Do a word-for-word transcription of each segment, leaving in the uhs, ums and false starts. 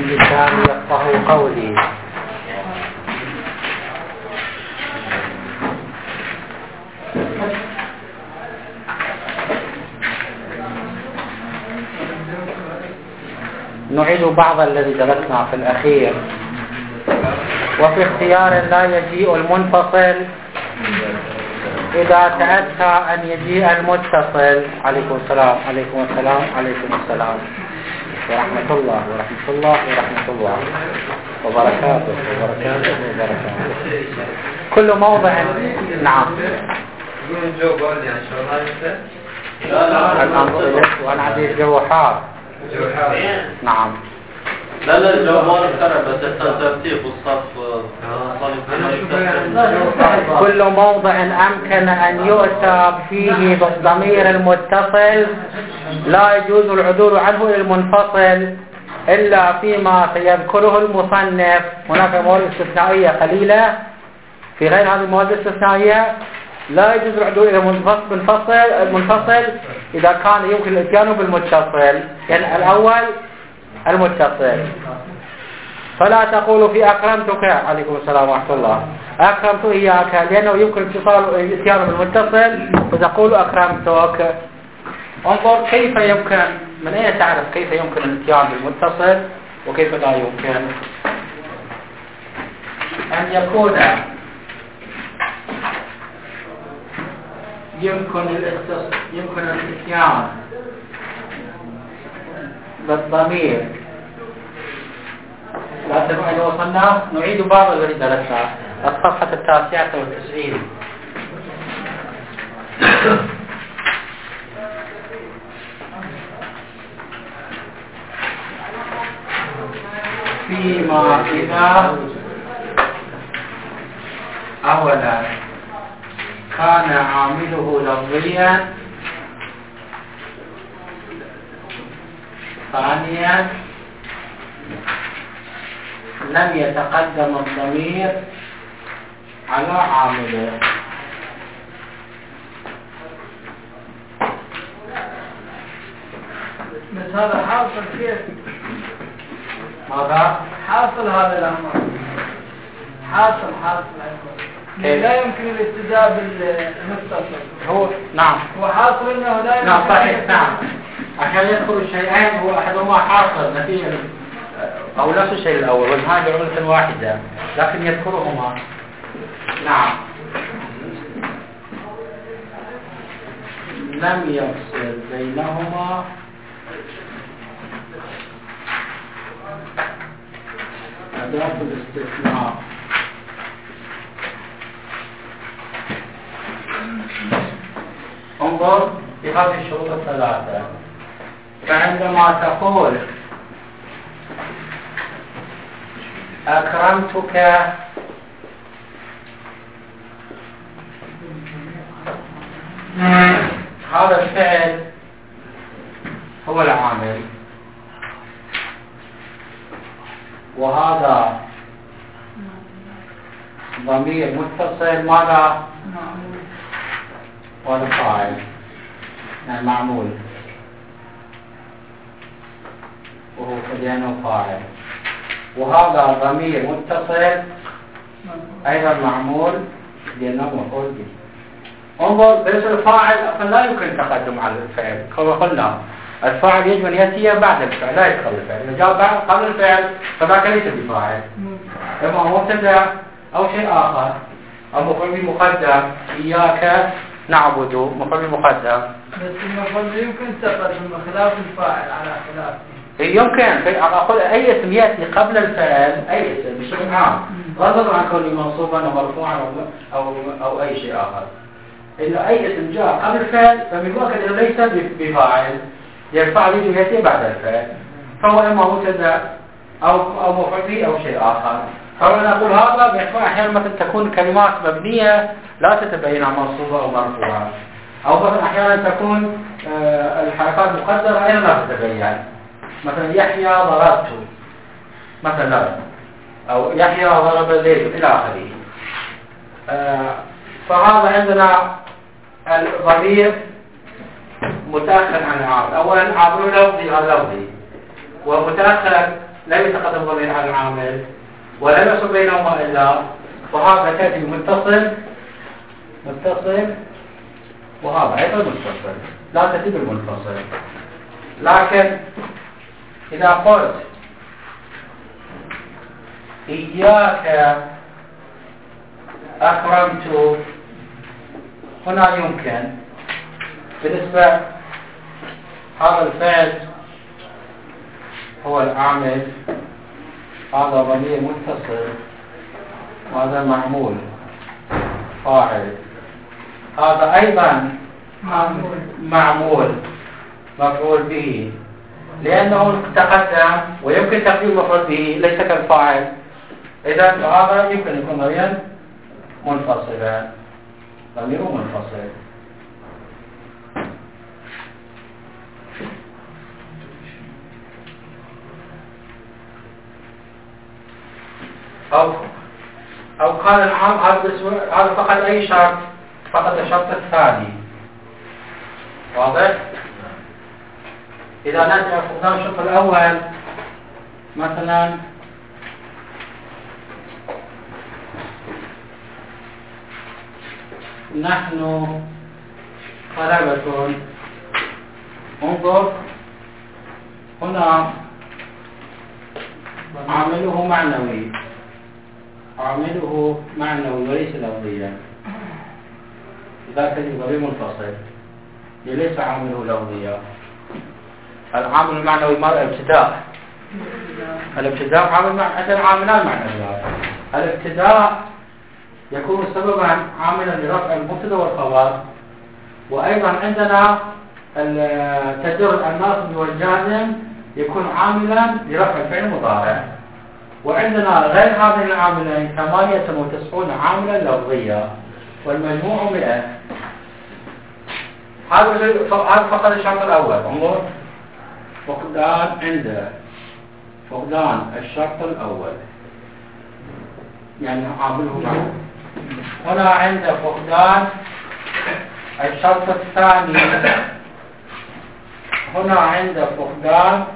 لساني يفقهوا قولي. نعيد بعض الذي درسنا في الأخير. وفي اختيار لا يجيء المنفصل إذا تأتى أن يجيء المتصل. عليكم السلام عليكم السلام عليكم السلام ورحمة الله ورحمة الله ورحمة الله وبركاته وبركاته وبركاته. كل موضع. نعم. وأنا عندي الجو حار. نعم. لا لا الجواب ما نذكره بس الترتيب والصف. كل موضع أمكن أن يؤتى فيه بالضمير المتصل لا يجوز العدول عنه إلى المنفصل إلا فيما سيذكره المصنف. هناك مواد استثنائية قليلة، في غير هذه المواد الاستثنائية لا يجوز العدول إلى المنفصل المنفصل إذا كان يمكن الاتيان بالمتصل. يعني الأول المتصل، فلا تقول في أكرمتك. عليكم السلام ورحمة الله. أكرمت إياك لأنه يمكن اتصال الاتيان بالمتصل فتقول أكرمتك. انظر كيف يمكن، من أين تعرف كيف يمكن الاتيان بالمتصل وكيف لا يمكن؟ أن يكون يمكن يمكن الاتيان بالضمير. لا تنسوا أن وصلنا نعيد بعض الذي درسنا. الصفحة التاسعة والتسعين. فيما إذا أولا كان عامله لفظيا، ثانيا لم يتقدم الضمير على عامله. بس هذا حاصل كيف؟ ماذا؟ حاصل هذا الأمر. حاصل حاصل لا يمكن الابتداء بالمتصل. هو نعم. هو حاصل انه لا يمكن. نعم صحيح. نعم. عشان يدخل الشيئين هو أحدهما حاصل نتيجة أو نفس الشيء الأول والنهاية بعملة واحدة لكن يذكرهما. نعم. لم يفصل بينهما أداة الاستثناء. انظر في هذه الشروط الثلاثة. فعندما تقول أكرمتك هذا الفعل هو العامل، وهذا ضمير متصل ماذا؟ وهذا فاعل يعني معمول، وهو كأنه فاعل، وهذا ضمير متصل أيضا معمول لأنه مفعول به. انظر بالنسبة للفاعل فلا يمكن التقدم على الفعل كما قلنا. الفاعل يجب أن يأتي بعد الفعل لا يدخل الفعل. إذا جاء بعد قبل الفعل فذاك ليس بفاعل، إما مبتدأ أو شيء آخر، أو مفعول به مقدم. إياك نعبد مفعول به مقدم. بس المفعول يمكن تقدم خلاف الفاعل على خلاف. يمكن أقول أي اسم يأتي قبل الفعل، أي اسم بشكل عام غضب عن كونه منصوبا أو مرفوعا أو أو أي شيء آخر. إنه أي اسم جاء قبل الفعل فمن وقت إنه ليس بفاعل، الفاعل يجب يأتي بعد الفعل، فهو إما مبتدأ أو أو مفعول به أو شيء آخر. فأنا أقول هذا بيكون أحيانا مثلا تكون كلمات مبنية لا تتبين منصوبة أو مرفوعة، أو مثلا أحيانا تكون آه الحركات مقدرة أيضا لا تتبين. مثلا يحيى ضربت مثلا، أو يحيى ضرب زيد إلى آخره. آه فهذا عندنا الضمير متأخر عن العامل. أولا عامل لفظي غير لفظي، ومتأخر لم يتقدم ضمير على العامل ولم يصل بينهما إلا، وهذا تأتي متصل متصل وهذا أيضا متصل، لا تأتي بالمنفصل. لكن إذا قلت إياك أكرمت، هنا يمكن بالنسبة هذا الفعل هو العامل، هذا ضمير متصل، وهذا معمول فاعل، هذا أيضا معمول معمول مفعول به، لأنه تقدم ويمكن تقديم مفعول به ليس كالفاعل، إذا هذا يمكن يكون ضميرا منفصلا، ضمير منفصل. أو أو قال العام هذا فقط أي شرط، فقط الشرط الثاني، واضح؟ إذا نرجع فقدان الشرط الأول مثلا نحن طلبة، انظر هنا عامله معنوي، عامله معنوي وليس لفظيا، ذاك ضمير منفصل ليس عامله لفظيا. العامل المعنوي ما الابتداء، الابتداء عامل معنوي، عاملان معنويان. الابتداء يكون سببا عاملا لرفع المبتدا والخبر، وايضا عندنا التجرد الناصب والجازم يكون عاملا لرفع الفعل المضارع، وعندنا غير هذين العاملين ثمانية وتسعون عاملا لفظيا والمجموع مئة. هذا فقط الشرط الأول. انظر فقدان عند فقدان الشرط الأول يعني عامله معه. هنا عند فقدان الشرط الثاني، هنا عند فقدان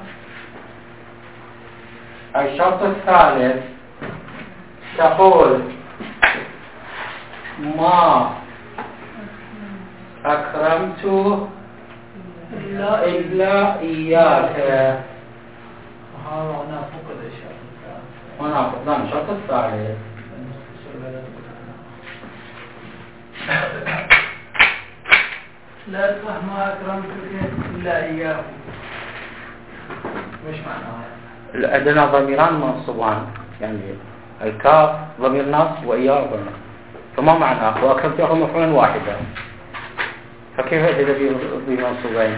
الشرط الثالث تقول ما أكرمت إلا إياك. هنا فقد الشرط الثالث، هنا فقدان الشرط الثالث. لا تصح ما أكرمتك إلا إياه، مش معناها؟ عندنا ضميران منصوبان، يعني الكاف ضمير نصب وإياه ضمير، فما معناه وأكرمت يأخذ مفعولا واحدا، فكيف إذا بمنصوبين؟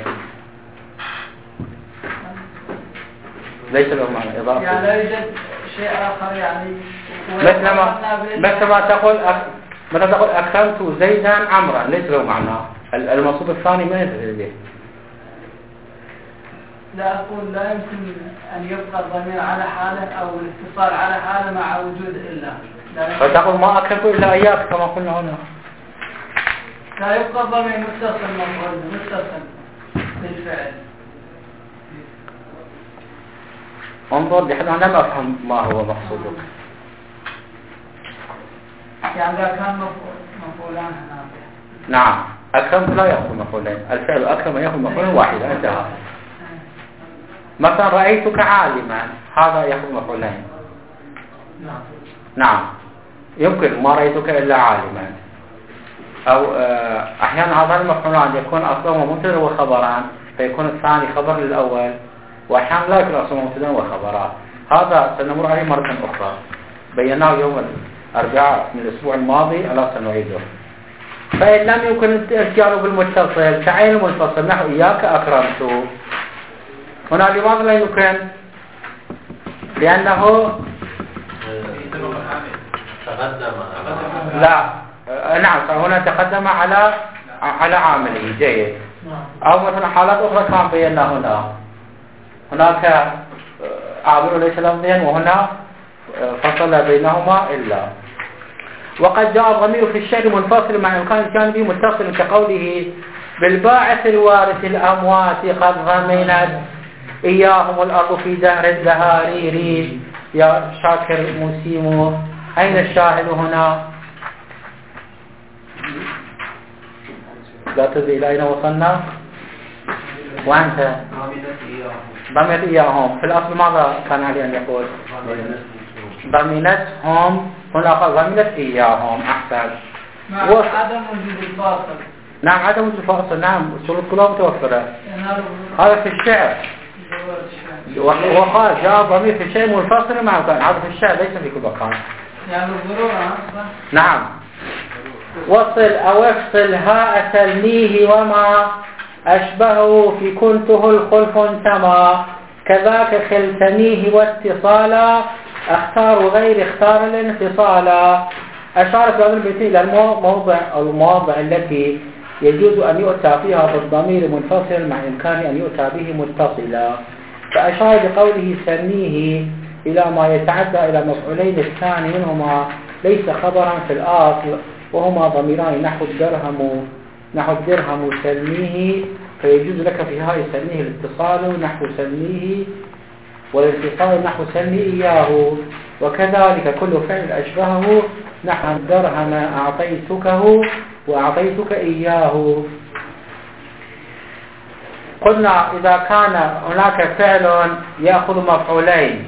ليس له معنى إضافي، يعني لا يوجد شيء آخر يعني مثلما مثلما تقول أك... متى تقول أكرمت زيدا عمرا ليس له معنى. المنصوب الثاني ما يدري به. لا أقول لا يمكن أن يبقى الضمير على حاله أو الاتصال على حاله مع وجود إلا، فتقول ما أكرمت إلا إياك كما قلنا هنا. لا يبقى الضمير متصل مفعول متصل بالفعل. انظر لحد أنا لم أفهم ما هو مقصودك. يعني إذا كان مفعول مفعولان هنا. نعم أكرمت لا يأخذ مفعولين، الفعل أكرم يأخذ مفعولا واحدا انتهى. مثلا رأيتك عالما هذا يأخذ مفعولين. نعم نعم يمكن ما رأيتك إلا عالما، أو أحيانا هذا المفعولان يكون أصلهما مبتدا وخبران فيكون الثاني خبر للأول، وأحيانا لا يكون أصلهما مبتدا وخبران. هذا سنمر عليه مرة أخرى، بيناه يوم الأربعاء من الأسبوع الماضي ألا سنعيده. فإن لم يكن الاتجار بالمتصل كعين المنفصل نحو إياك أكرمت، هنا لماذا لا يمكن؟ لأنه تقدم لا نعم هنا تقدم على على عامله جيد، أو مثلا حالات أخرى كان بينا هنا هناك عامل ليس لفظيا وهنا فصل بينهما إلا. وقد جاء الضمير في الشعر منفصل مع إمكان الجانب متصل كقوله بالباعث الوارث الأموات قد ضمنت إياهم الأرض في دهر الدهارير. يا شاكر مسيمو، أين الشاهد هنا؟ لا تدري إلى أين وصلنا؟ وأنت ضمنت إياهم. في الأصل ماذا كان عليه أن يقول؟ ضمنتهم. هنا قال ضمنت إياهم. أحسن. مع عدم وجود الفاصل. نعم عدم وجود الفاصل. نعم الشروط كلها متوفرة. هذا في الشعر. وقال جاء ضمير في الشيء منفصل مع مكان. هذا في الشعر ليس في كل مكان. يعني الضرورة. نعم. وصل أو افصل هاء تلميه وما أشبهه في كنته الخلف انتمى كذاك خلتنيه واتصالا اختار غير اختار الانفصالا. أشار في هذا البيت إلى الموضع أو المواضع التي يجوز أن يؤتى فيها بالضمير منفصل مع إمكان أن يؤتى به متصلا. فأشار بقوله سنيه إلى ما يتعدى إلى مفعولين الثاني منهما ليس خبرا في الآصل وهما ضميران نحو الدرهم نحو الدرهم سنيه، فيجوز لك في هاي سنيه الاتصال نحو سنيه والانفصال نحو سني إياه. وكذلك كل فعل أشبهه نحو الدرهم أعطيتكه وأعطيتك إياه. قلنا إذا كان هناك فعل يأخذ مفعولين،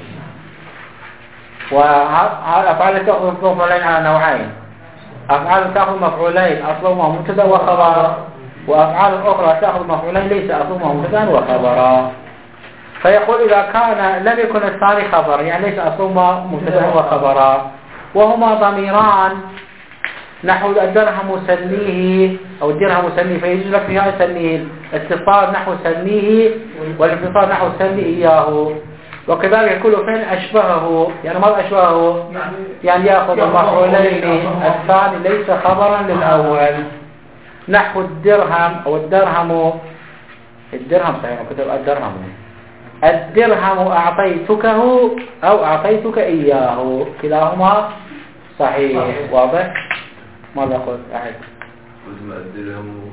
وأفعال تأخذ مفعولين على نوعين. أفعال تأخذ مفعولين أصلهما مبتدا وخبر، وأفعال أخرى تأخذ مفعولين ليس أصلهما مبتدا وخبرا. فيقول إذا كان لم يكن الثاني خبر يعني ليس أصلهما مبتدا وخبرا وهما ضميران نحو الدرهم سنيه أو الدرهم سنيه، فيجوز لك فيها سنيه اتصال نحو سنيه والانفصال نحو سني إياه. وكذلك كل فعل أشبهه يعني ماذا أشبهه؟ يعني يأخذ المفعولين الثاني ليس خبرا للأول نحو الدرهم أو الدرهم الدرهم صحيح كتب الدرهم الدرهم أعطيتكه أو أعطيتك إياه كلاهما صحيح. واضح؟ ماذا قلت؟ أعد. الدرهم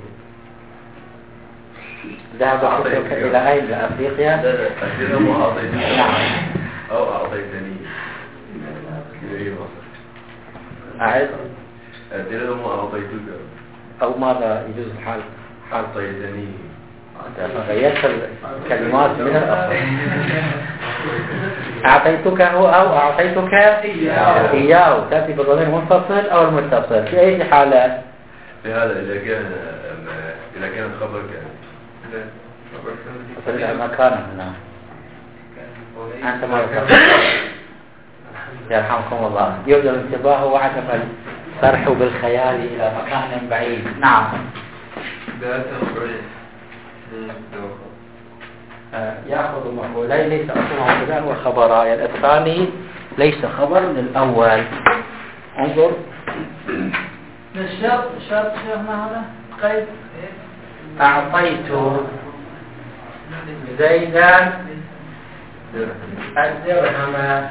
ذهب أعطيتك إلى أين؟ لأفريقيا؟ الدرهم أعطيتك نعم أو أعطيتني. أعد. الدرهم أعطيتك أو ماذا يجوز الحال؟ أعطيتني. غيرت الكلمات من الأصل. أعطيتك أو أعطيتك إياه, إياه. تأتي بالضمير المنفصل أو المتصل في أي حالة؟ في هذا إذا كان إذا كان الخبر كان فإذا ما كان هنا أنت ما تفضل يرحمكم الله. يوجد الانتباه وعدم الفرح بالخيال إلى مكان بعيد. نعم يأخذ مفعولين ليس أصلهما مبتدا وخبرا يعني الثاني ليس خبر للأول. انظر الشرط الشرط شيخنا هذا قيد أعطيت زيدا الدرهم.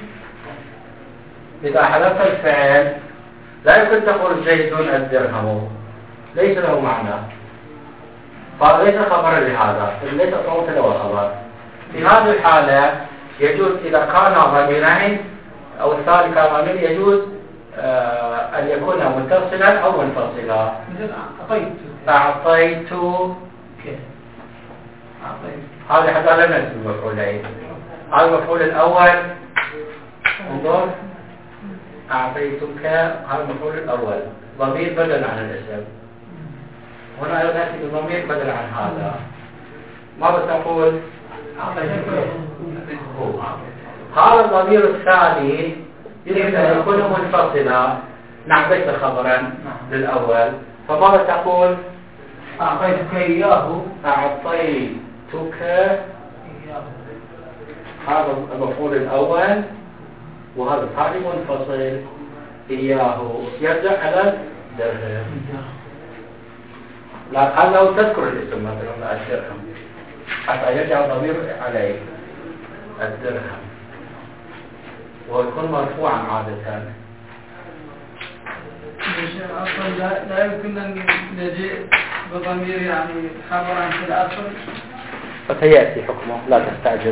إذا حدث الفعل لا يمكن تقول زيد الدرهم ليس له معنى فليس خبرا لهذا ليس صوت له خبر. في هذه الحالة يجوز إذا كان ضميرين أو الثاني كان ضمير يجوز آه أن يكون متصلا أو منفصلا. أعطيت أعطيت هذا حتى لا ننسى المفعولين. هذا المفعول الأول انظر أعطيتك هذا المفعول الأول ضمير بدل عن الاسم. هنا أيضا نأتي بالضمير بدل عن هذا. ماذا تقول؟ هذا الضمير الثاني يجب أن يكون منفصلا نعم ليس خبرا للأول. فماذا تقول؟ أعطيتك إياه أعطيتك هذا المفعول الأول وهذا الثاني منفصل إياه يرجع على الدرهم. لا قال لو تذكر الاسم مثلا الدرهم حتى يرجع الضمير عليه الدرهم ويكون مرفوعا عادة. أصلا لا, لا يمكن أن نجيء بضمير يعني خبرا في الأصل فسيأتي حكمه لا تستعجل.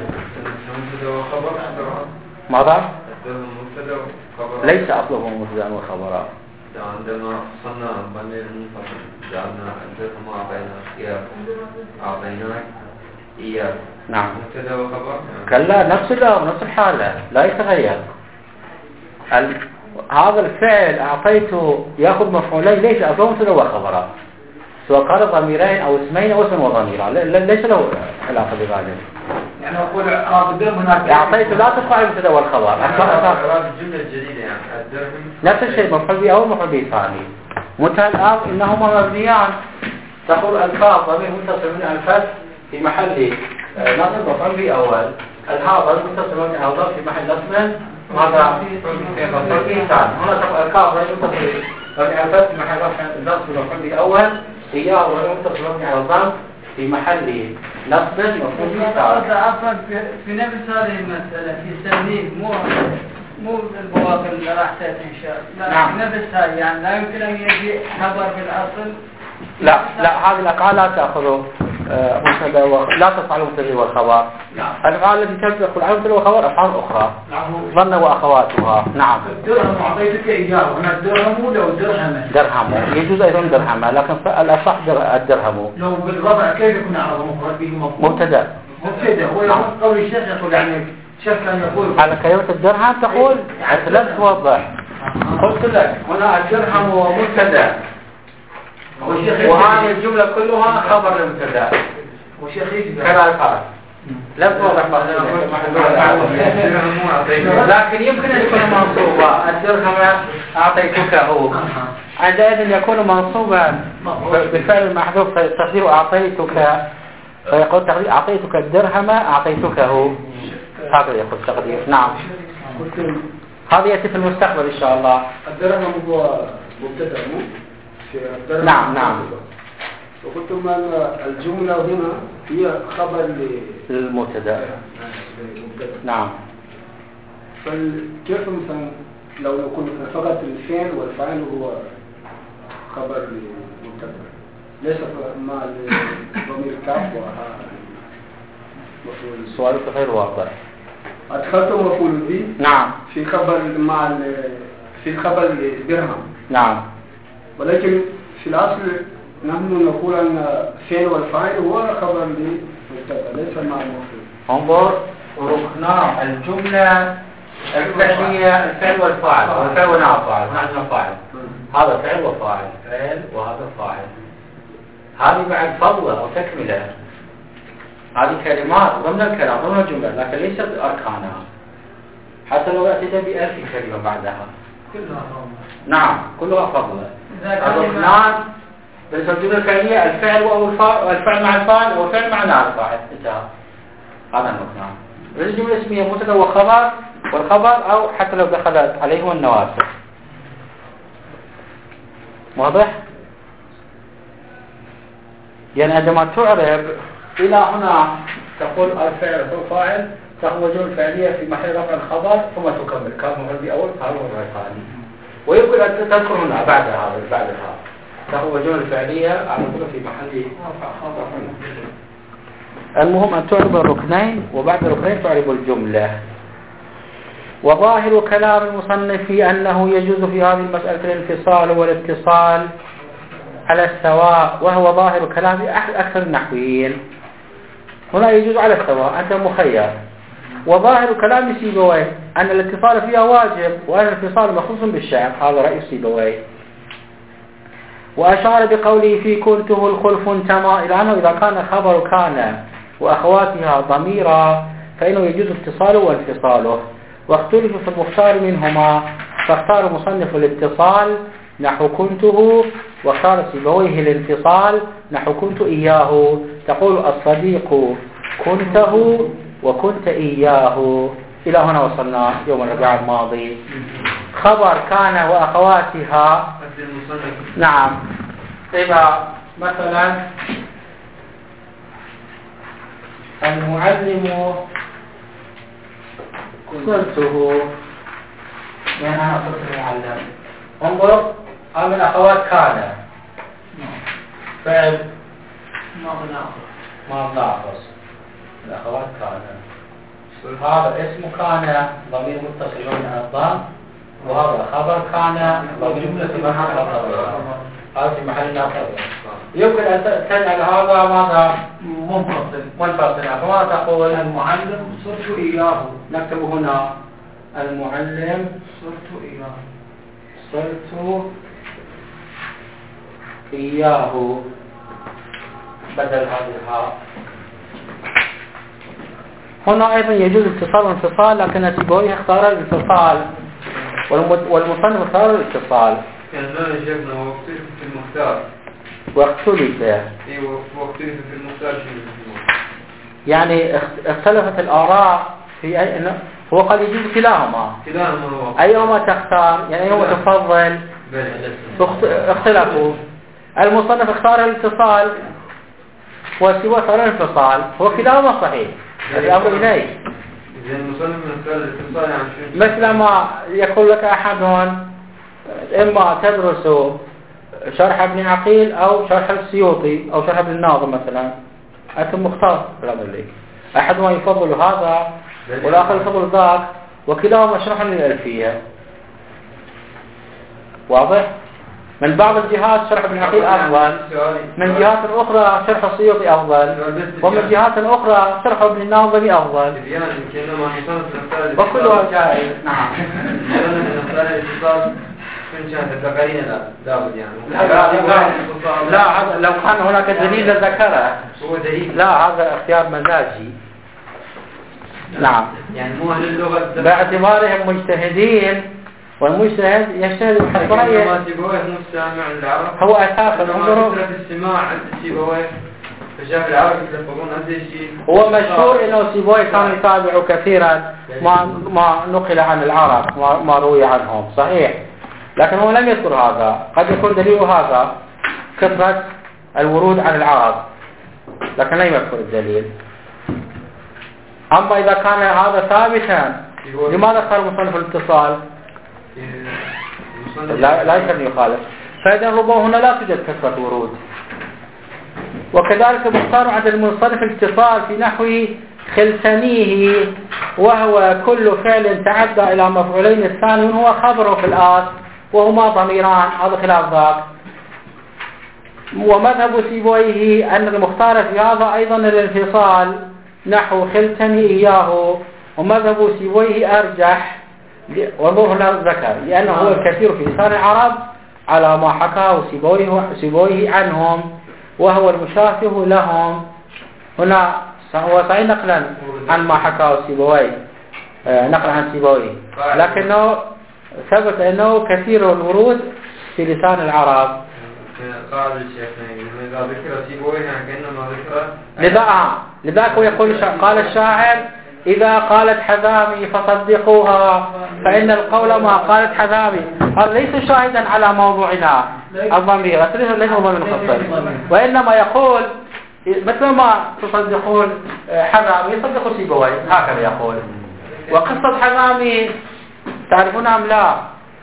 ماذا؟ ليس أصله مبتدأ وخبرا. عندما صنع ضمير منفصل جعلنا الدرهم أعطيناك أعطيناك إياه. نعم. مبتدأ وخبر. كلا نفس الأمر نفس الحالة لا يتغير. ال... هذا الفعل أعطيته يأخذ مفعولين ليس أصله مبتدأ وخبرا، سواء كان ضميرين أو اسمين أو اسم وضميرا ليس له علاقة بذلك. يعني أقول الدرهم هناك أعطيته لا تدخل على المبتدأ والخبر. الجملة الجديدة يعني الدرهم نفس الشيء مفعول به أول مفعول به ثاني. منتهى الآن إنهما مبنيان. تقول الكاف ضمير متصل من الفتح في محل نصب مفعول به أول. الهاء ضمير متصل من الضم في محل نصب هذا مفعول به ثاني. هنا تقول الكاف ضمير متصل من الفتح في محل نصب مفعول به أول. إياه ضمير متصل من الضم في محل نصب مفعول به ثاني. عفوا في نفس هذه المسألة في سنين مو مو البواقي اللي راح تأتي إن شاء الله. نعم. نفس هذه يعني لا يمكن أن يجي خبر في الأصل. لا لا هذه الأفعال لا تأخذ مبتدأ و... لا تفعل مبتدأ والخبر. الأفعال التي تدخل على مبتدأ والخبر أفعال أخرى. ظن وأخواتها. نعم. الدرهم أعطيتك إياه هنا الدرهم لو درهم. درهم يجوز أيضا درهم لكن الأصح الدرهم. لو بالوضع كيف يكون على مفرد به مفعول؟ مبتدأ. مبتدأ هو يقول قول الشيخ يقول يعني شكلا يقول على كلمة الدرهم تقول أنت لا توضح. قلت لك هنا الدرهم هو مبتدأ وهذه الجملة كلها خبر المبتدأ. وشيخ يجب كذا الفرق لم توضح لكن يمكن أن يكون منصوبا. الدرهم أعطيتكه عندئذ يكون منصوبا بالفعل المحذوف تقدير أعطيتك فيقول تقدير أعطيتك الدرهم أعطيتكه هذا يقول تقدير. نعم. هذا يأتي في المستقبل إن شاء الله. الدرهم هو مبتدأ نعم نعم. وقلتم أن الجملة هنا هي خبر للمبتدأ. نعم. فكيف مثلا لو يكون فقط الفعل والفاعل هو خبر للمبتدأ ليس مع ضمير كاف وها مفعول. سؤالك غير واضح. أدخلتم مفعول به. نعم. في خبر مع في خبر درهم. نعم. ولكن في الأصل نحن نقول أن فعل والفاعل هو خبر للمبتدأ ليس مع المفعول. انظر ركنا الجملة الفعلية الفعل والفاعل والفعل والفاعل نحن فاعل هذا فعل وفاعل فعل وهذا فاعل. هذه بعد فضلة أو تكملة. هذه كلمات ضمن الكلام ضمن الجملة لكن ليست أركانها حتى لو أتيت بألف كلمة بعدها كلها نعم كلها فضلة. الركنان بالنسبة للجملة الفعلية الفعل والفعل مع الفاعل والفعل مع نائب الفاعل انتهى. هذا الركنان. الجملة الاسمية مبتدأ وخبر والخبر أو حتى لو دخلت عليهم النواسخ. واضح؟ يعني عندما تعرب إلى هنا تقول الفعل والفاعل تأخذ الجملة الفعلية في محل رفع الخبر ثم تكمل كان مفعول به أول كان مفعول به ثاني. ويمكن أن تذكر هنا بعد هذا بعد هذا تأخذ الجملة الفعلية على طول في محل رفع خبر. المهم أن تعرب الركنين وبعد الركنين تعرب الجملة. وظاهر كلام المصنف أنه يجوز في هذه المسألة الانفصال والاتصال على السواء وهو ظاهر كلام أكثر النحويين. هنا يجوز على السواء أنت مخير. وظاهر كلام سيبويه أن الاتصال فيها واجب وأن الانفصال مخصوص بالشعر. هذا رأي سيبويه. وأشار بقوله في كنته الخلف انتمى إلى أنه إذا كان خبر كان وأخواتها ضميرا فإنه يجوز اتصاله وانفصاله. واختلف في المختار منهما فاختار مصنف الاتصال نحو كنته واختار سيبويه الانفصال نحو كنت إياه. تقول الصديق كنته وكنت إياه. إلى هنا وصلنا يوم الربيع الماضي. خبر كان وأخواتها. نعم. إذا مثلا المعلم كنته يعني أنا صرت المعلم. انظر هذا من أخوات كان فعل ما بناقص ما بناقص الأخوات كان هذا اسم كان ضمير متصل من الضم، وهذا خبر كان ضمير متصل من الضم، هذا في محل ناصب. يمكن أن تجعل هذا ماذا منفصل منفصلا، فما تقول المعلم صرت إياه. نكتب هنا المعلم صرت إياه صرت إياه بدل هذه الهاء. هنا أيضا يجوز اتصال وانفصال، لكن سيبويه اختار الانفصال والمصنف اختار الاتصال. كان لا شيخنا واختلف في المختار. واختلف ايوه واختلف في المختار شنو؟ يعني اختلفت الآراء في أي، هو قال يجوز كلاهما. كلاهما هو. أيهما تختار؟ يعني أيهما تفضل؟ اختلفوا. المصنف اختار الاتصال وسوى اختار الانفصال، هو كلاهما صحيح. الأمر إليه. إذا المصنف اختار الاتصال يعني شو؟ مثل ما يقول لك أحد إما تدرس شرح ابن عقيل أو شرح السيوطي أو شرح ابن الناظم مثلا، أنت مختار في الأمر إليه. أحدهما يفضل هذا والآخر يفضل ذاك، وكلاهما شرح للألفية. واضح؟ من بعض الجهات شرح ابن عقيل أفضل، من جهات أخرى شرح السيوطي أفضل، ومن جهات أخرى شرح ابن الناظم أفضل، وكلها جائز. نعم. لا هذا لو كان هناك دليل لذكره. لا هذا اختيار مزاجي. نعم. يعني مو أهل اللغة باعتبارهم مجتهدين، والمجتهد يجتهد بحسب رأيه. ما سيبويه مستمع العرب هو أساسا انظروا في الاستماع عند سيبويه، فشاف العرب يتلفظون هذا الشيء. هو مشهور انه سيبويه كان يتابع كثيرا ما ما نقل عن العرب، ما, ما روي عنهم، صحيح، لكن هو لم يذكر هذا. قد يكون دليل هذا كثرة الورود عن العرب، لكن لم يذكر الدليل. أما إذا كان هذا ثابتا لماذا اختار مصنف الاتصال؟ لا لا يمكن يخالف. فإذا ربما هنا لا توجد كثرة ورود. وكذلك مختار عند المصنف الاتصال في نحو خلتنيه، وهو كل فعل تعدى إلى مفعولين الثاني هو خبره في الآت وهما ضميران، هذا خلاف ذاك. ومذهب سيبويه أن المختار في هذا أيضا الانفصال نحو خلتني إياه، ومذهب سيبويه أرجح وانظر هنا ذكر لأنه هو الكثير في لسان العرب على ما حكاه سيبويه, سيبويه عنهم، وهو المشافه لهم. هنا هو صحيح نقلا عن ما حكاه سيبويه، نقلا عن سيبويه، لكنه ثبت أنه كثير الورود في لسان العرب. قال الشيخ إذا ذكر سيبويه كأنما ذكر لذا لذاك يقول قال الشاعر إذا قالت حذامي فصدقوها فإن القول ما قالت حذامي. هذا ليس شاهدا على موضوعنا الضمير، ليس ضمير مفصل، وإنما يقول مثل ما تصدقون حذامي يصدقوا سيبويه، هكذا يقول. وقصة حذامي تعرفونها أم لا؟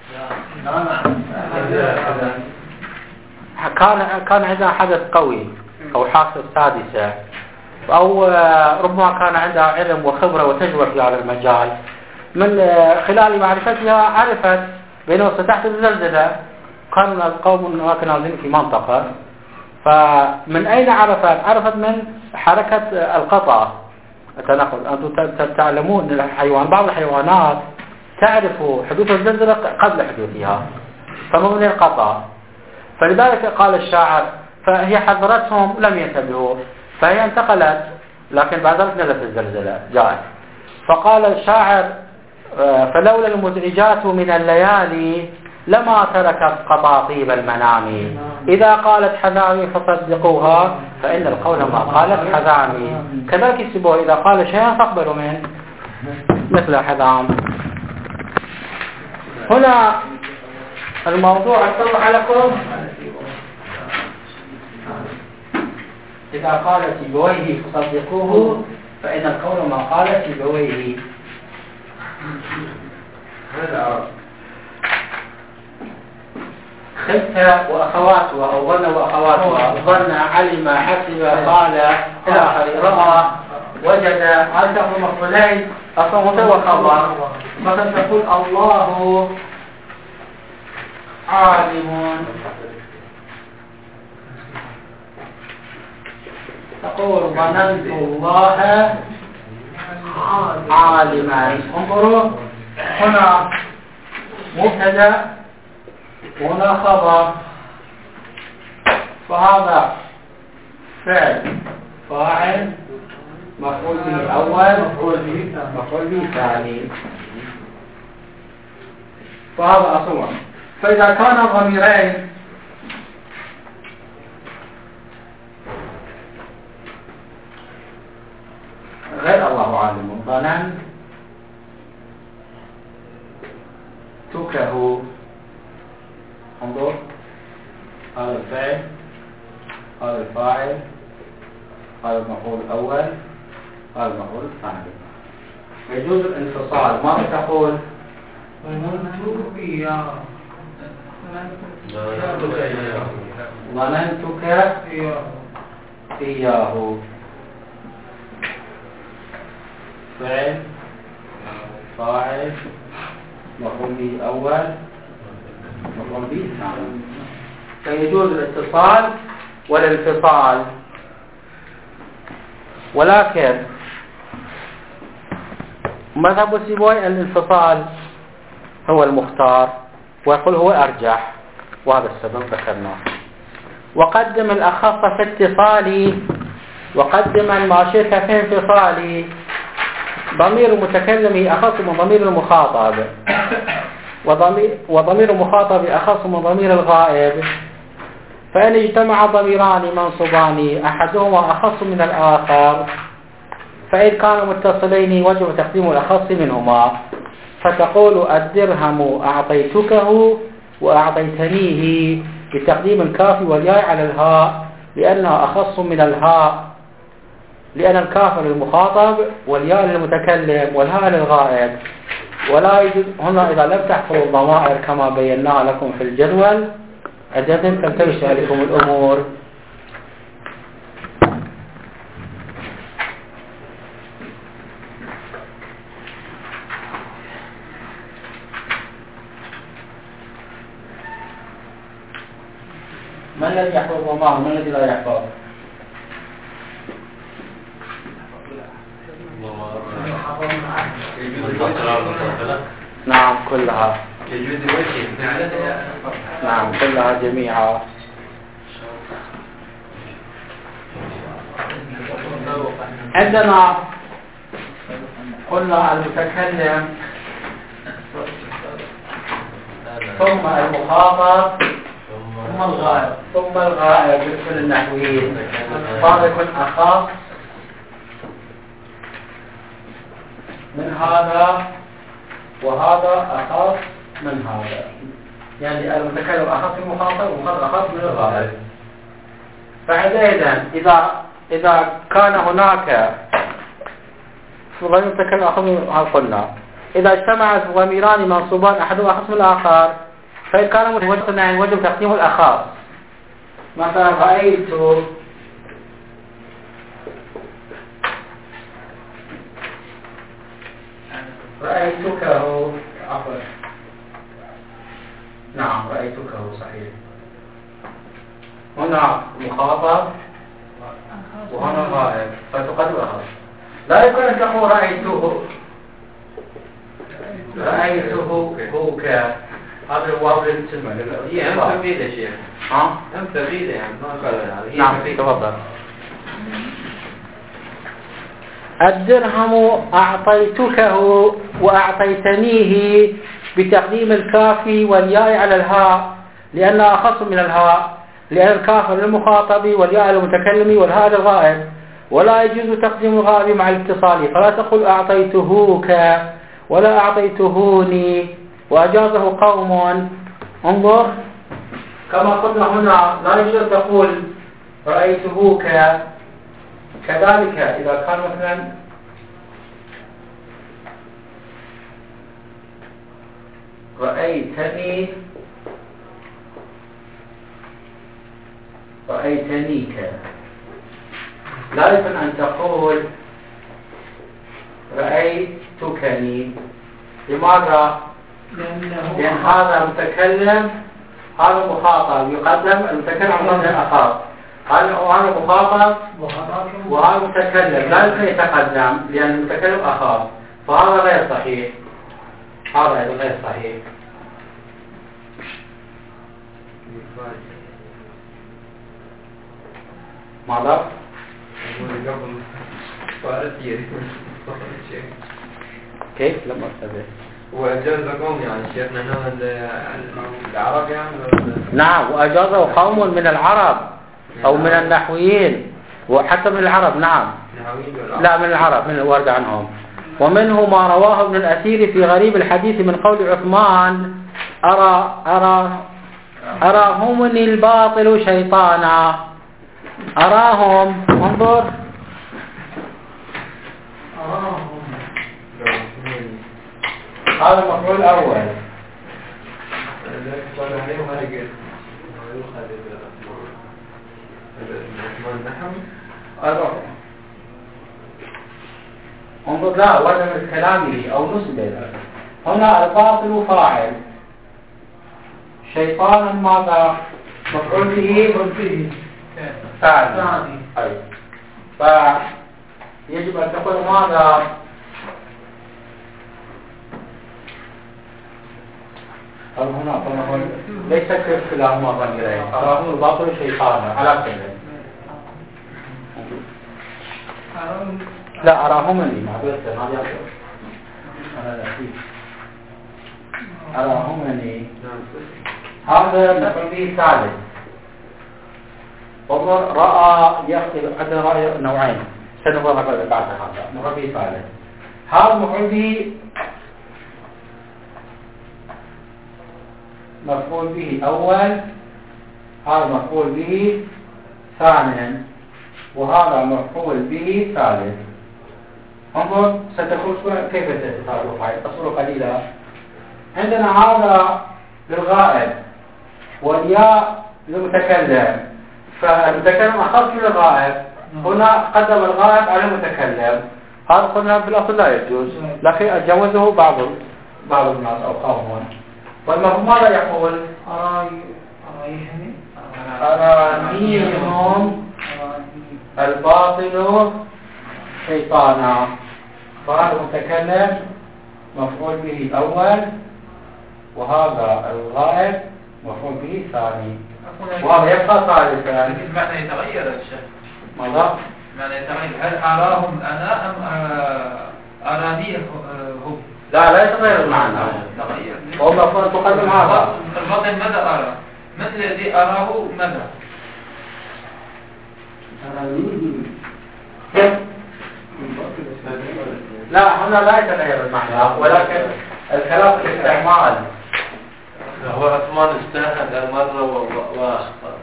كان كان عندها حدث قوي أو حادثة سادسة، أو ربما كان عندها علم وخبرة وتجربة في هذا المجال. من خلال معرفتها عرفت بأنه ستحدث زلزلة، كان القوم هناك نازلين في منطقة، فمن أين عرفت؟ عرفت من حركة القطع التنقل. أنتم تعلمون أن الحيوان بعض الحيوانات تعرف حدوث الزلزلة قبل حدوثها، فمن القطع. فلذلك قال الشاعر فهي حذرتهم لم ينتبهوا، فهي انتقلت، لكن بعد ذلك نزلت الزلزلة جاءت. فقال الشاعر فلولا المزعجات من الليالي لما تركت قطاطيب المنام، إذا قالت حذامي فصدقوها فإن القول ما قالت حذامي. كذلك يسبوه إذا قال شيئا فاقبلوا منه مثل حذام. هنا الموضوع أتضح لكم. إذا قال سيبويه فصدقوه فإن القول ما قال سيبويه. هذا خلت وأخواتها أو ظن وأخواتها، ظن علم حسب قال إلى آخره، رأى وجد، هل تقول مفعولين أصلا هو خبر. مثلا تقول الله عالم، تقول ظننت الله عالما. انظروا هنا مبتدا هنا خبر، فهذا فعل فاعل مفعول به أول مفعول به مفعول به ثاني، فهذا أصلا. فإذا كان ضميرين غير الله عالم، ظننتكه، انظر هذا الفعل هذا الفاعل هذا المفعول الأول هذا المفعول الثاني. يجوز الانفصال. ماذا تقول؟ ظننتك إياه ظننتك إياه فعل فاعل مفعول به أول مفعول به ثاني. فيجوز الاتصال والانفصال، ولكن مذهب سيبويه الانفصال هو المختار، ويقول هو أرجح، وهذا السبب ذكرناه. وقدم الأخف في اتصالي وقدم ما شئت في انفصالي. ضمير المتكلم أخص من ضمير المخاطب، وضمير, وضمير المخاطب أخص من ضمير الغائب. فإن اجتمع ضميران منصوبان أحدهما أخص من الآخر، فإن كانوا متصلين وجب تقديم الأخص منهما. فتقول الدرهم أعطيتكه وأعطيتنيه بتقديم الكاف والياء على الهاء لأنها أخص من الهاء، لأن الكاف للمخاطب والياء للمتكلم والهاء للغائب. ولا يجوز هنا إذا لم تحفظوا الضمائر كما بيناها لكم في الجدول أجل تلتبس عليكم الأمور. من الذي يحفظ الضمائر ومن الذي لا يحفظ؟ نعم كلها. نعم كلها جميعا. عندنا قلنا المتكلم ثم المخاطب ثم الغائب ثم الغائب مثل النحويين. هذا يكون أخص من هذا وهذا أخص من هذا، يعني المتكلم أخص من المخاطب والمخاطب أخص من الغائب. فعندئذ إذا إذا كان هناك ضمير متكلم أخص من قلنا إذا اجتمع ضميران منصوبان أحدهما أخص من الآخر، فإن كان متوجها وجب تقديم الأخص. مثلا رأيت رأيتكه عفوا نعم رأيتكه صحيح. هنا مخاطب وهنا غائب فتقدم الأخص. لا يمكن أن تقول رأيته رأيته هو ك هذا الواو للتسمية. هي أم تبيدة شيخ. ها؟ أم تبيدة يعني ما قال هذا. نعم تفضل. الدرهم أعطيتكه وأعطيتنيه بتقديم الكاف والياء على الهاء لأنها أخص من الهاء، لأن الكاف للمخاطب والياء للمتكلم والهاء للغائب. ولا يجوز تقديم الغائب مع الاتصال، فلا تقول أعطيتهوك ولا أعطيتهوني، وأجازه قوم. انظر كما قلنا هنا لا يجوز تقول رأيتهوك. كذلك إذا كان مثلا رأيتني رأيتنيك، لا يمكن أن تقول رأيتكني. لماذا؟ لأنه لأن هذا متكلم، هذا مخاطب يقدم، المتكلم عن ضمن الأخر، هذا هذا مخاطب وهذا متكلم لا يمكن يتقدم لأن المتكلم أخر، فهذا غير صحيح، هذا أيضا غير صحيح. ماذا؟ كيف؟ لم أرتبه. وأجازكم يعني شيخنا هنا العرب يعني؟ نعم، وأجازه قوم من العرب أو من النحويين وحتى من العرب. نعم، لا من العرب، من الورد عنهم. ومنه ما رواه ابن الأثير في غريب الحديث من قول عثمان: أرى أرى أراهمني الباطل شيطانا. أراهم، انظر، هذا المفعول الأول. انظر، لا ورد من كلامه أو نسبة. هنا الباطل فاعل، شيطانا ماذا؟ مفعول به ثاني. فيجب أن تقول ماذا؟ أو هنا طبعا ليس كلاهما ضميرين، أراهم الباطل شيطانا على كل. لا أراهمني ما بيصير، ما بيصير. أراهمني هذا مفعول به ثالث. انظر، رأى يأخذ عندنا رأي نوعين سنفرق بعد هذا. مفعول به ثالث، هذا مفعول به مفعول به أول، هذا مفعول به ثاني، وهذا مفعول به ثالث. انظر ستكون كيف ستتعرف هاي الصورة قليلة. عندنا هذا للغائب والياء للمتكلم، فالمتكلم أخذ من الغائب، هنا قدم الغائب على المتكلم. هذا قلنا في الأصل لا يجوز، لكن أجوزه بعض بعض الناس أو قوم. والمفهوم ماذا يقول؟ أرانيهم الباطل شيطانا. فهذا المتكلم مفعول به الأول، وهذا الغائب مفعول به الثاني، وهذا يبقى ثالثا. المعنى يتغير الشيخ. ماذا؟ معنى يتغير، هل أراهم أنا أم أرانيه هم؟ لا لا يتغير المعنى، تغير. هو مفعول تقدم هذا. الباطن ماذا أرى؟ من الذي أراه ماذا؟ لا هنا لا يتغير المعنى، ولكن الكلام في الاستعمال. هو عثمان اجتهد مرة وأخطأ.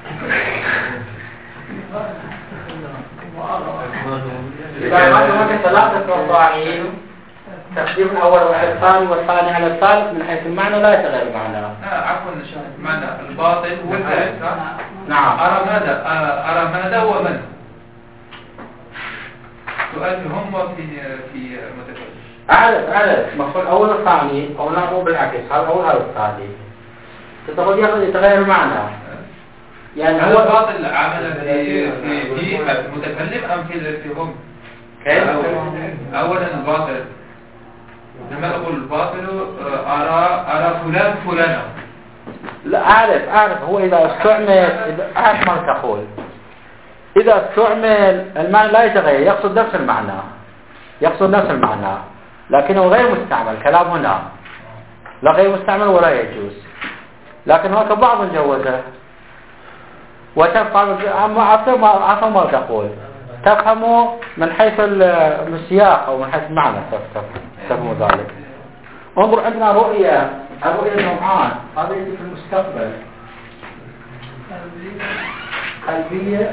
إذا كان هناك ثلاثة مفاعيل، تقديم الأول على الثاني والثاني على الثالث، من حيث المعنى لا يتغير المعنى. عفوا معنى الباطل والثالث. نعم. أرى ماذا؟ أرى ماذا ومن؟ سؤال هم في في متكلم. أعرف أعرف مفعول أول والثاني، أو لا مو بالعكس، هذا أول هذا الثاني. تقول ياخذ يتغير المعنى. يعني هل هو الباطل عمل في في في المتكلم أم في في هم؟ كيف؟ أولا الباطل لما أقول الباطل أرى أرى فلان فلانا. لا أعرف أعرف هو إذا استعمل، إذا أعرف ما تقول، إذا استعمل المعنى لا يتغير، يقصد نفس المعنى، يقصد نفس المعنى، لكنه غير مستعمل. كلام هنا لا غير مستعمل ولا يجوز، لكن هناك بعض جوزه. وتفهم عفوا ما تقول، تفهموا من حيث السياق أو من حيث المعنى، تفهموا ذلك. انظر، عندنا رؤية، الرؤية نوعان، هذا يجي في المستقبل، قلبية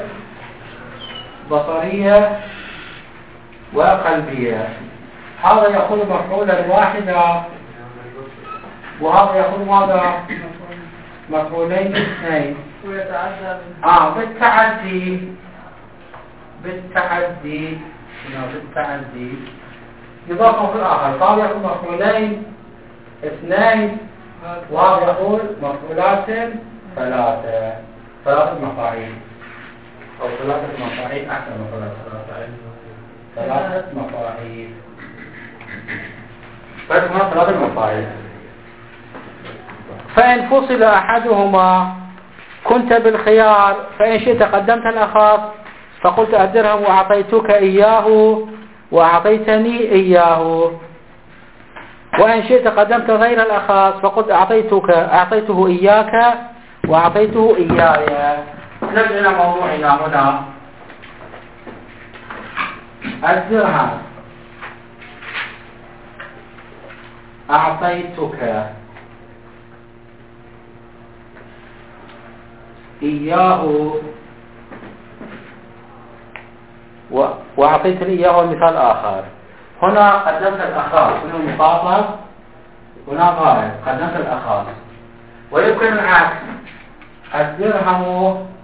بصرية وقلبية. هذا يأخذ مفعولا واحدا، وهذا يأخذ ماذا؟ مفعولين اثنين. ويتعدى اه بالتعدي، بالتعدي، بالتعدي يضاف مفعول آخر، فهذا يقول مفعولين اثنين وهذا يقول مفعولات ثلاثة ثلاثة مفاعيل أو ثلاثة مفاعيل أكثر من ثلاثة ثلاثة مفاعيل بس هنا ثلاثة مفاعيل. فإن فصل أحدهما كنت بالخيار، فإن شئت قدمت الأخص فقلت الدرهم وأعطيتك إياه وأعطيتني إياه، وإن شئت قدمت غير الأخص فقلت أعطيتك أعطيته إياك وأعطيته إياي. نرجع إلى موضوعنا هنا. الدرهم أعطيتك إياه وأعطيتني إياه مثال آخر. هنا قدمت الأخاص، هنا مخاطب هنا غائب، قدمت الأخاص. ويمكن العكس، الدرهم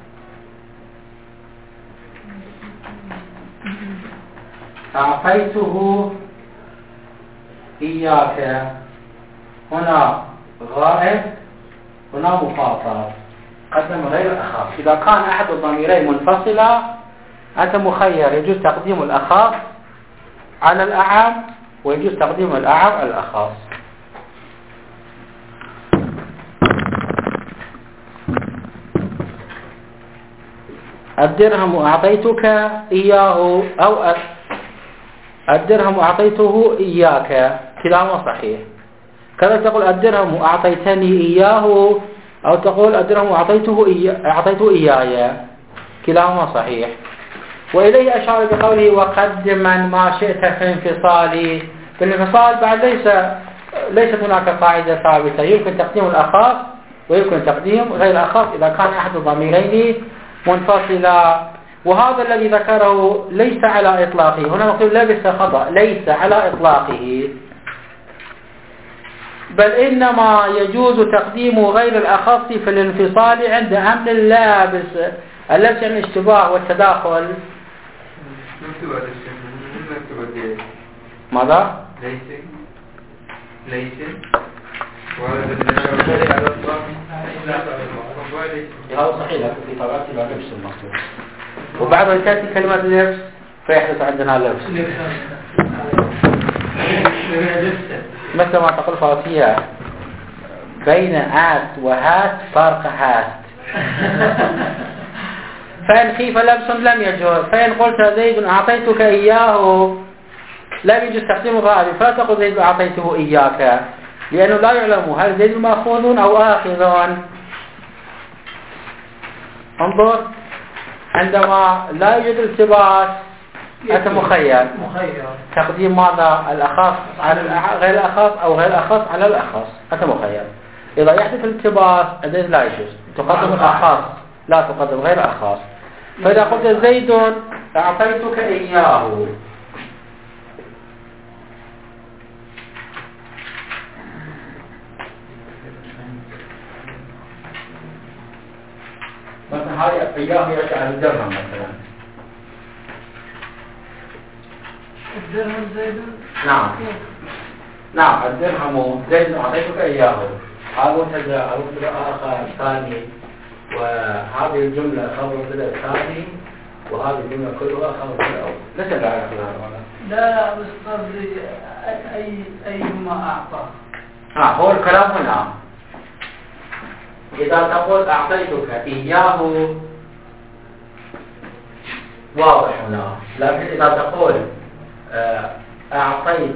أعطيته إياك، هنا غائب هنا مخاطب، قدم غير الأخاص. إذا كان أحد الضميرين منفصلة أنت مخير، يجوز تقديم الأخاص على الأعم ويجوز تقديم الأعم على الأخاص. الدرهم أعطيتك إياه أو الدرهم أعطيته إياك، كلاهما صحيح. كذا تقول الدرهم أعطيتني إياه أو تقول الدرهم أعطيته إياه أعطيته إياي، كلاهما صحيح. وإليه أشار بقوله وقدما ما شئت في انفصالي. في الانفصال بعد ليس ليست هناك قاعدة ثابتة، يمكن تقديم الأخاص ويمكن تقديم غير الأخاص إذا كان أحد الضميرين منفصلا. وهذا الذي ذكره ليس على إطلاقه، هنا نقول لبس خطأ، ليس على إطلاقه، بل إنما يجوز تقديم غير الأخص في الانفصال عند أمن اللابس. اللبس يعني الاشتباه والتداخل. ماذا؟ ليس ليس هذا صحيح في طبعات لا لبس المصدر، وبعضها تأتي كلمة لبس فيحدث عندنا لبس مثل ما تقول فارسية بين آت وهات فرق هات. فإن خيف لبس لم يجوز. فإن قلت زيد أعطيتك إياه لا يجوز تقديم الغائب، فلا تقل زيد أعطيته إياك، لأنه لا يعلم هل زيد مأخوذ أو آخذ. انظر، عندما لا يوجد التباس أنت مخير تقديم ماذا؟ الأخص على غير الأخص أو غير الأخص على الأخص، أنت مخير. إذا يحدث التباس الزيد لا يجوز، تقدم الأخص لا تقدم غير الأخص. فإذا قلت زيد أعطيتك إياه مثلا هاي إياه يرجع للدرهم مثلا. الدرهم زيد؟ نعم نعم الدرهم زيد أعطيتك إياه، هذا مبتدأ أو مبتدأ آخر ثاني، وهذه الجملة خبر مبتدأ ثاني، وهذه الجملة كلها خبر مبتدأ أول. ليس العلاقة لا لا بس قصدي أي أيهما أعطى. آه هو الكلام هنا إذا تقول أعطيتك إياه واضح هنا، لكن إذا تقول أعطيت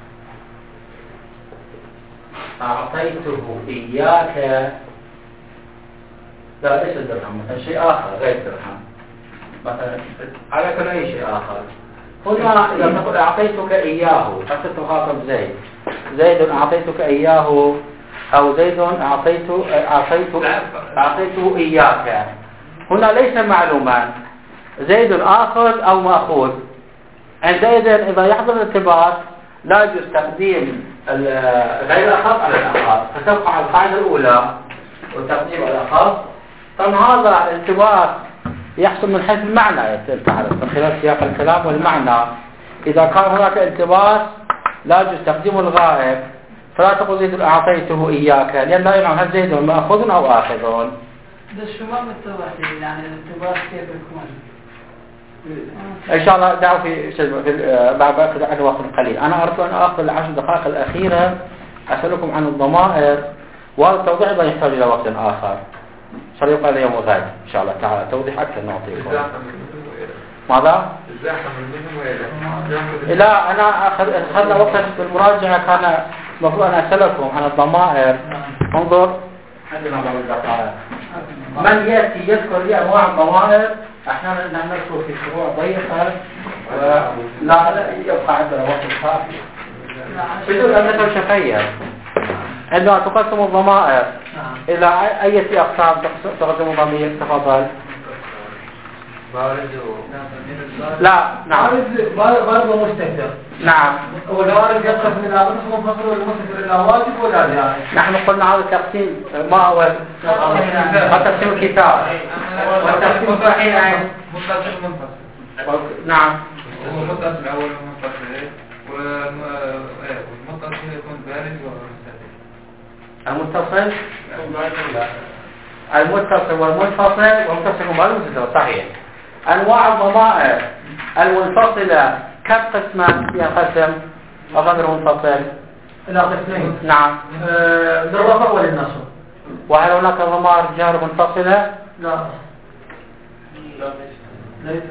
أعطيته إياك لا ليس الدرهم، مثلا شيء آخر غير الدرهم، مثلا على كل أي شيء آخر. هنا إذا تقول أعطيتك إياه أنت تخاطب زيد، زيد أعطيتك إياه أو زيد أعطيت أعطيت أعطيته إياك، هنا ليس معلوما زيد آخذ أو مأخوذ. عندئذ إذا يحصل الارتباط لا يجوز تقديم غير الأخص على الأخص، فتبقى القاعدة الأولى وتقديم الأخص. طبعا هذا الارتباط يحصل من حيث المعنى، تعرف من خلال سياق الكلام والمعنى. إذا كان هناك ارتباط لا يجوز تقديم الغائب، فلا تقول زيد أعطيته إياك، لأن لا يعلم هل زيد مأخوذ أو آخذ. بس شو ما متوحد يعني الارتباط كيف يكون؟ إن شاء الله دعوا في في بعد عن وقت قليل. أنا أردت أن آخذ العشر دقائق الأخيرة أسألكم عن الضمائر، وهذا التوضيح أيضا يحتاج إلى وقت آخر، سيبقى اليوم وغد إن شاء الله تعالى توضيح أكثر نعطيكم. ماذا؟ لا أنا أخذنا وقت في المراجعة، كان المفروض أن أسألكم عن الضمائر. انظر عندنا بعض الدقائق. من يأتي يذكر لي أنواع الضمائر، أحيانا نذكر في شروع ضيقة ولا يبقى عندنا وقت كافي بدون أن نتشفير. عندما تقسم الضمائر إلى أي أقسام تقسم ضمير؟ تفضل. لا نعم بارد ومستكثر. نعم. والبارد يقسم من القسم المنفصل والمستكثر إلى واجب ولا لا؟ نحن قلنا هذا التقسيم ما هو تقسيم الكتاب والتقسيم الصحيح. متصل منفصل. نعم. المتصل أول منفصل والمتصل يكون بارد ومستكثر. المتصل المتصل والمنفصل والمتصل والمنفصل صحيح. أنواع الضمائر المنفصلة كم قسما ينقسم الضمير المنفصل؟ إلى قسمين. نعم. آه للرفع وللنصب. وهل هناك ضمائر جار منفصلة؟ لا. ليس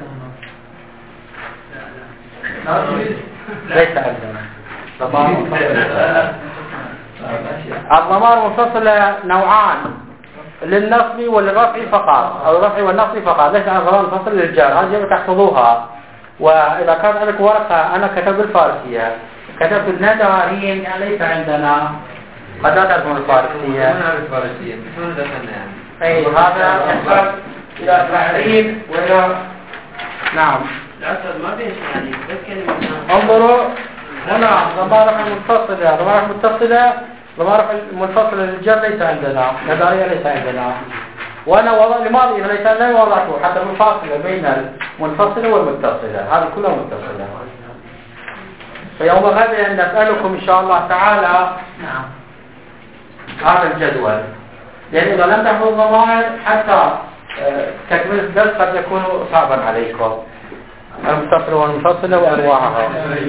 هناك. ليس عندنا ضمائر منفصلة. الضمائر المنفصلة نوعان، للنصب وللرفع فقط، أو الرفع والنصب فقط، ليس عن ضمائر منفصلة للجار. هذه يجب تحفظوها. وإذا كان عندك ورقة أنا كتبت بالفارسية كتبت الندارين يعني ليس عندنا، قد لا تعرفون الفارسية. ما نعرف الفارسية، شلون دخلنا يعني؟ أي هذا يحتاج إلى تعريف وإلى نعم. الأسد ما بيش يعني بس كلمة. انظروا هنا ضمائر منفصلة، ضمائر متصلة، ضمائر منفصلة للجر ليس عندنا، ندارية ليس عندنا. وأنا وضع لماذا ليس عندنا وضعته حتى الفاصلة بين المنفصلة والمتصلة، هذه كلها متصلة. فيوم غد نسألكم إن شاء الله تعالى نعم هذا الجدول، لأن إذا لم تحفظوا الضمائر حتى تكملة الدرس قد يكون صعبا عليكم، المتصلة والمنفصلة وأنواعها.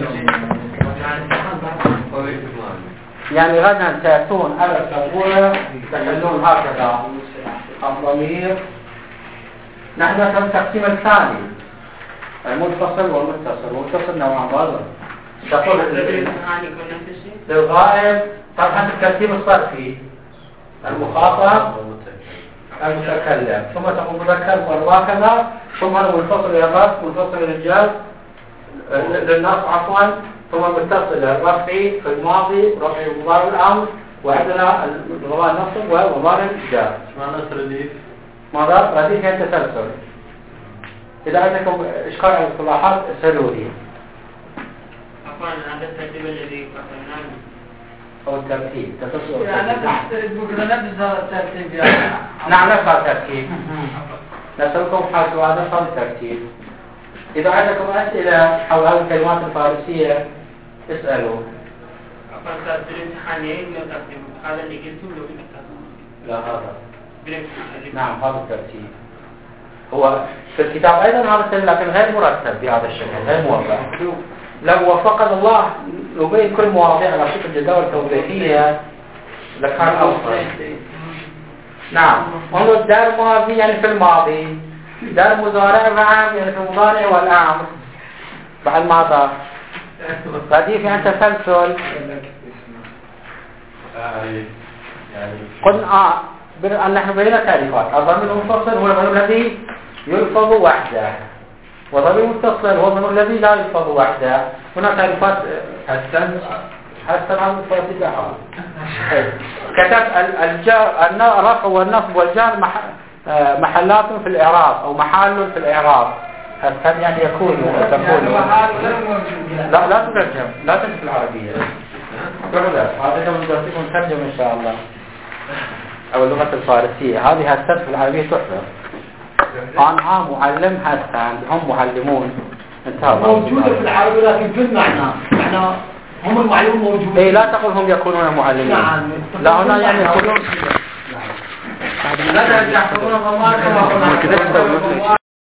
يعني غدا تأتون على السبورة تحلون هكذا الضمير. نحن في التقسيم الثاني المنفصل والمتصل. المتصل نوعا بعضا تقول للغائب طبعا الترتيب الصرفي المخاطب المتكلم، ثم تقول مذكر وهكذا، ثم المنفصل للرفع، منفصل للجر للنصب عفوا، ثم متصل الرفعي في الماضي، رفعي مضارع الامر، وعندنا ضمائر النصب وضمائر الجر. ما نصر رديف؟ ماذا؟ رديف هي التسلسل. إذا عندكم إشكال على الاصطلاحات اسألوا لي. عفوا هذا الترتيب الذي قسمناه. أو الترتيب تسلسل. يعني نحتاج بكرة نفس هذا الترتيب يعني. نعم نفس الترتيب. نسألكم حول هذا صار الترتيب. إذا عندكم أسئلة حول هذه الكلمات الفارسية اسألوا. عفوا ترتيب امتحاني إنه ترتيب هذا اللي قلته لو لا هذا. نعم هذا الترتيب هو في الكتاب أيضا هذا الترتيب، لكن غير مرتب بهذا الشكل، غير موضع. لو وفقنا الله نبين كل مواضيع على شكل جداول توضيحية لكان أفضل. نعم. انظر دار ماضي يعني في الماضي، دار مضارع نعم يعني في المضارع والأمر بعد ماذا؟ رديف يعني تسلسل. قلنا آه أن نحن بين تعريفات. الضمير المنفصل هو الضمير الذي يلفظ وحده، والضمير المتصل هو الضمير الذي لا يلفظ وحده. هنا تعريفات حسن حسن عن الفاتحة. كتب الجار الرفع والنصب والجار محلات في الإعراب أو محل في الإعراب. حسن يعني يكون وتكون. لا لا تترجم، لا تنسى العربية. هذا من درسكم ترجم إن شاء الله. أو اللغة الفارسية هذه هسه في العربية تحفظ. أنا معلم هسه هم معلمون. انتهى. موجودة في العربية لكن في المعنى معنى هم المعلمون موجودين. اي لا تقول هم يكونون معلمين. نعم. لا هنا يعني كلهم لا يحفظون الضمائر كما قلنا.